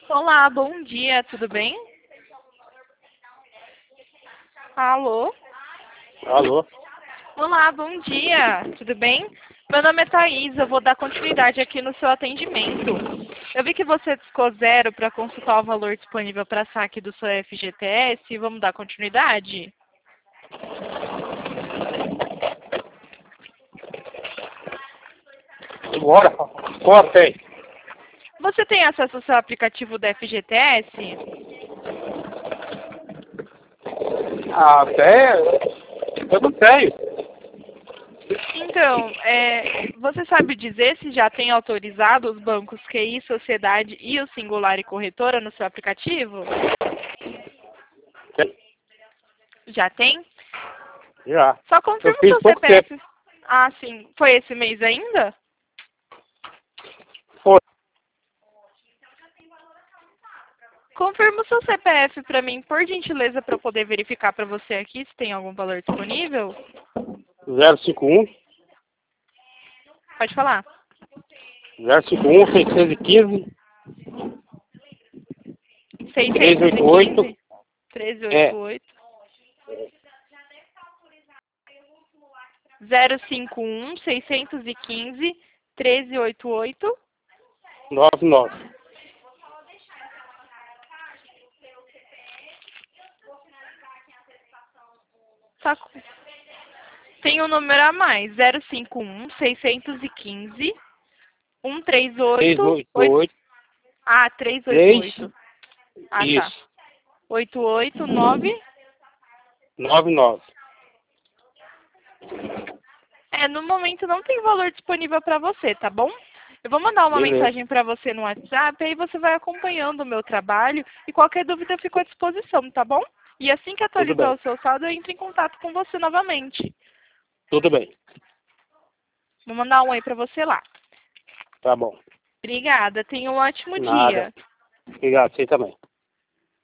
Olá, bom dia, tudo bem? Alô? Alô? Olá, bom dia, tudo bem? Meu nome é Thaís, eu vou dar continuidade aqui no seu atendimento. Eu vi que você discou zero para consultar o valor disponível para saque do seu FGTS. Vamos dar continuidade? Bora. Qual tem? Você tem acesso ao seu aplicativo do FGTS? Até eu não tenho. Então, você sabe dizer se já tem autorizado os bancos QI, Sociedade e o Singular e Corretora no seu aplicativo? Tem. Já tem? Já. Só Eu confirma o fiz seu pouco tempo. CPF. Ah, sim. Foi esse mês ainda? Foi. Confirma o seu CPF para mim, por gentileza, para eu poder verificar para você aqui se tem algum valor disponível. 051 Pode falar. 051 615 388. 615? É. 388. 051 615 1388. 99. Tá. Tem um número a mais. 051 615 138 388. Ah, 3. 388. Ah, tá. Isso. 889. 99. No momento não tem valor disponível para você, tá bom? Eu vou mandar uma Beleza. mensagem para você no WhatsApp, aí você vai acompanhando o meu trabalho e qualquer dúvida eu fico à disposição, tá bom? E assim que Tudo atualizar bem. o seu saldo, eu entro em contato com você novamente. Tudo bem. Vou mandar um oi para você lá. Tá bom. Obrigada, tenha um ótimo Nada. dia. Obrigado. Você também.